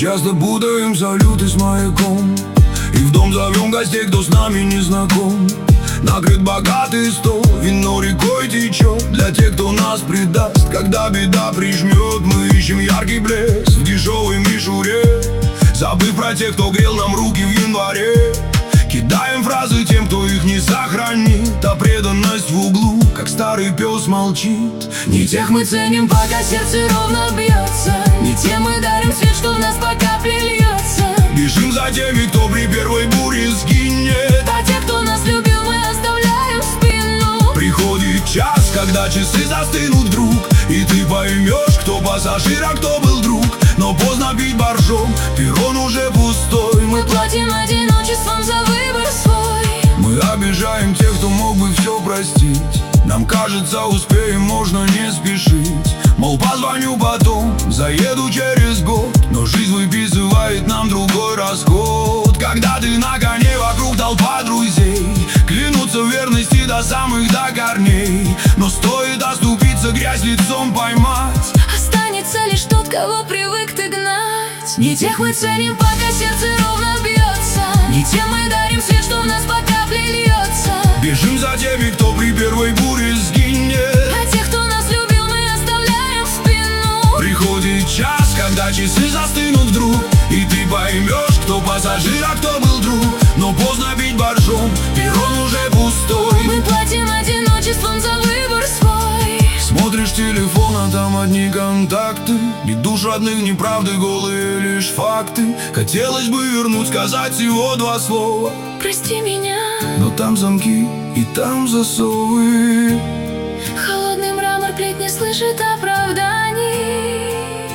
часто путаем салюты с маяком, и в дом зовем гостей, кто с нами не знаком. Накрыт богатый стол, вино рекой течет для тех, кто нас предаст. Когда беда прижмет, мы ищем яркий блеск в дешевой мишуре, забыв про тех, кто грел нам руки в январе. Кидаем фразы тем, кто их не сохранит, а преданность в углу, как старый пес, молчит. Не тех мы ценим, пока сердце ровно бьется, не тем мы дарим свет, что в нас по капле льется. Бежим за теми, кто при первой буре сгинет, а тех, кто нас любил, мы оставляем в спину. Приходит час, когда часы застынут вдруг, и ты поймешь, кто пассажир, а кто был друг. Но поздно бить боржом, перрон уже пустой. Мы платим одиночеством за выбор свой. Мы обижаем тех, кто мог бы все простить. Нам кажется, успеем, можно не спешить. Мол, позвоню потом, заеду через год. Но жизнь выписывает нам другой расход. Когда ты на коне, вокруг толпа друзей, клянутся в верности до самых до корней. Но стоит оступиться, грязь лицом поймать, останется лишь тот, кого привык ты гнать. Не тех мы ценим, пока сердце ровно бьется, не тем мы дарим свет, что в нас по капле льется. Бежим за теми, кто при первой буре сгинет, а тех, кто нас любил, мы оставляем в спину. Приходит час, когда часы застынут вдруг, и ты поймешь, кто пассажир, а кто был друг. Но поздно бить боржом, перрон уже пустой. Мы платим одиночеством за выбор свой. Смотришь телефон, а там одни контакты, ни душ родных, ни правды, голые лишь факты. Хотелось бы вернуть, сказать всего два слова: прости меня. Но там замки и там засовы. Холодный мрамор плит не слышит оправданий.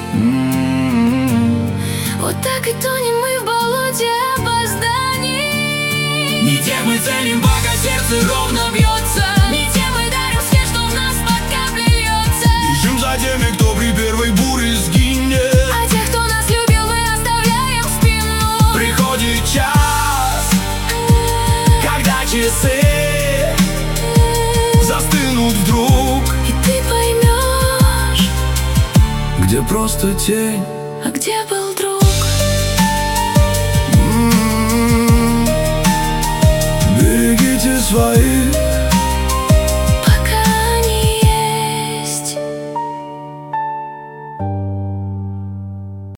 Вот так и тонем мы в болоте опозданий. Не тех мы ценим, пока сердце ровно бьется, не тем мы дарим свет, что в нас под каплей льется. Бежим за теми, кто при первой буре сгинет, а тех, кто нас любил, мы оставляем в спину. Приходит час, когда часы застынут вдруг, и ты поймешь, где просто тень, а где был